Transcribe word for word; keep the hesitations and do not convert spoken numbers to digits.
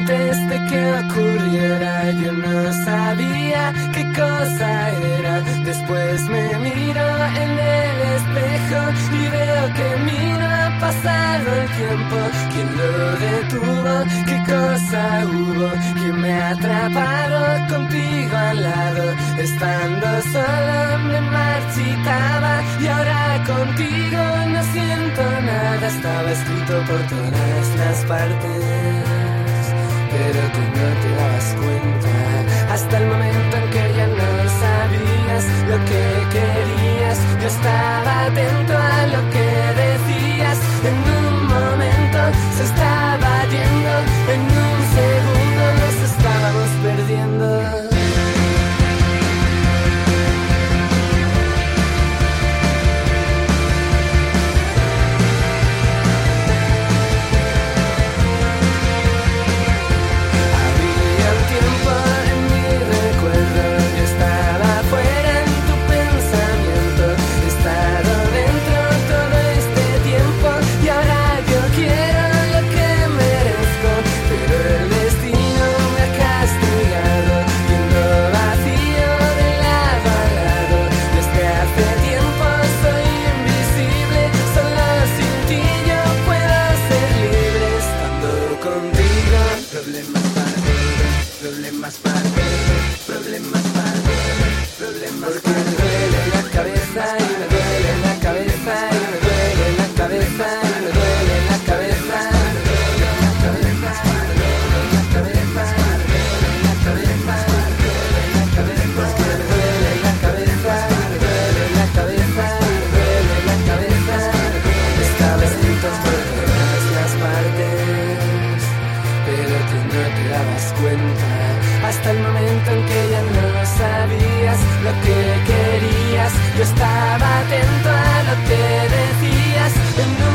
antes de que ocurriera. Yo no sabía qué cosa era. Después me miro en el espejo y veo que miro ha pasado el tiempo. ¿Quién lo detuvo? ¿Qué cosa hubo? ¿Quién me ha atrapado contigo al lado? Estando solo me marchitaba y ahora contigo no siento nada. Estaba escrito por todas las partes, pero tú no te dabas cuenta. Hasta el momento en que ya no sabías lo que querías. Yo estaba atento a lo que decías. En un momento se estaba yendo, en un segundo nos estábamos perdiendo. Hasta el momento en que ya no sabías lo que querías. Yo estaba atento a lo que decías. En un